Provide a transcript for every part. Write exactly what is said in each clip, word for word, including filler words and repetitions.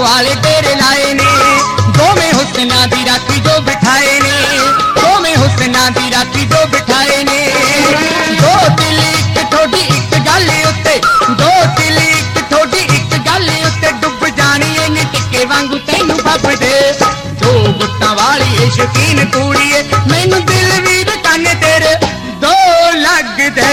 वाले डेरे लाए ने दो में हुस्ना दी राखी जो बिठाए ने दो में हुस्ना दी राखी जो बिठाए ने दो दिल एक ठोडी एक गल उत्ते दो दिल एक ठोडी एक गल उत्ते डुब जानी इन्नी टिक्के वांगू तैनू फब दे दो गुट्टां वाली ए शकीन कुड़ीए मैनू दिल वीर काने तेरे दो लगदे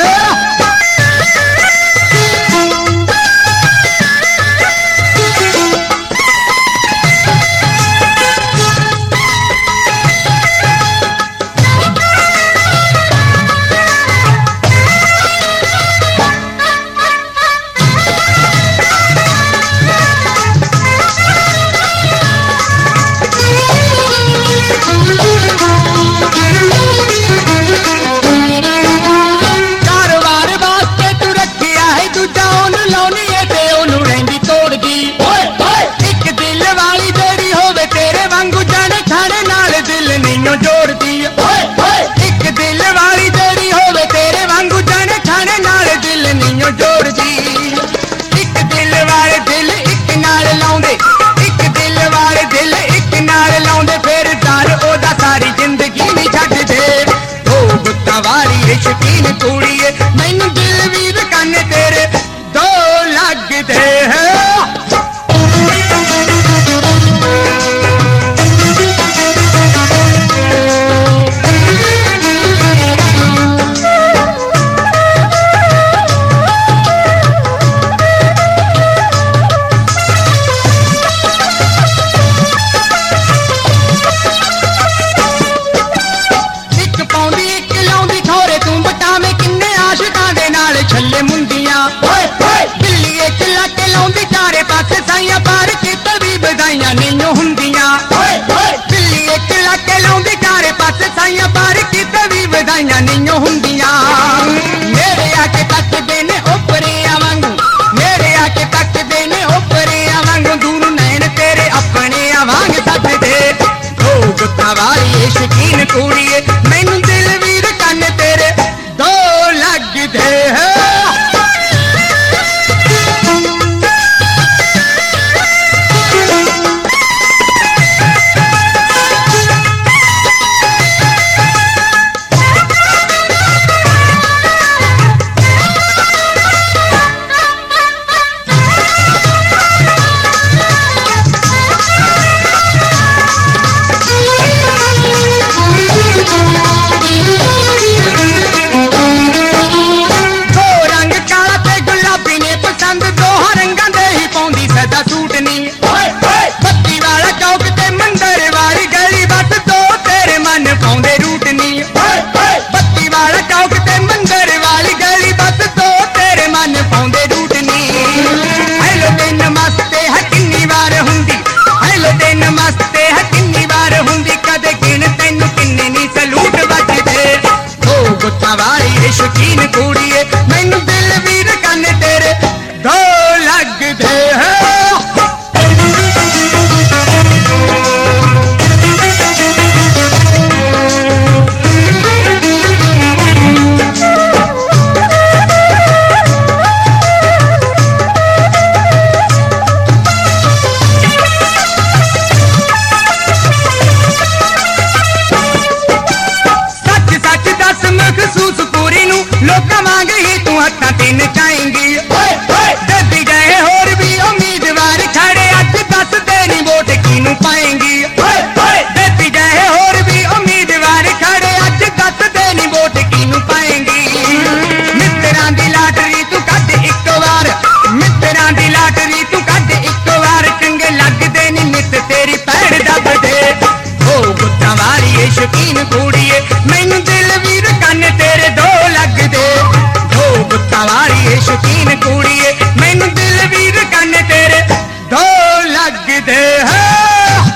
शकीन कुड़ीए मैनू दिल वीर काने तेरे दो लगदे है छल्ले मुंडियां बिल्ली एक लाके लाउंदी चारे पासे साइयां पार के तवी बधाइयां नहीं हुंदियां बिल्ली एक लाके लाउंदी चारे पासे साइयां पार के तवी बधाइयां नहीं हुंदियां मेरे आके तक देने ओपरे आवांगू मेरे आके तक देने ओपरे आवांगू दूर नैन तेरे अपने आवांग सद दे दो गुत्तां वाली शकीन कुड़ीए मैनू दिल वीर काने तेरे दो लगदे है शकीन कुड़ीए मैनू दिल वीर काने तेरे दो लगदे है लोका मांग ही तू हत्था तीन चाहेंगी दबी गए होर भी उम्मीदवार खड़े अज दस तेरी वोट किनू पाएंगी दबी गए होर भी उम्मीदवार खड़े अज दस तेरी वोट किनू पाएंगी मित्तरां दी लाटरी तू कद इक बार मित्तरां दी लाटरी तू कद इक बार चंगे लगदे नी मित तेरी पैड़ दब दे ओ गुत्तां वाली शकीन कुड़ीए मैनू दिल वीर काने तेरे दो लगदे दो गुत्तां वाली शकीन कुड़ीए मैनू दिल वीर काने तेरे दो लगदे है।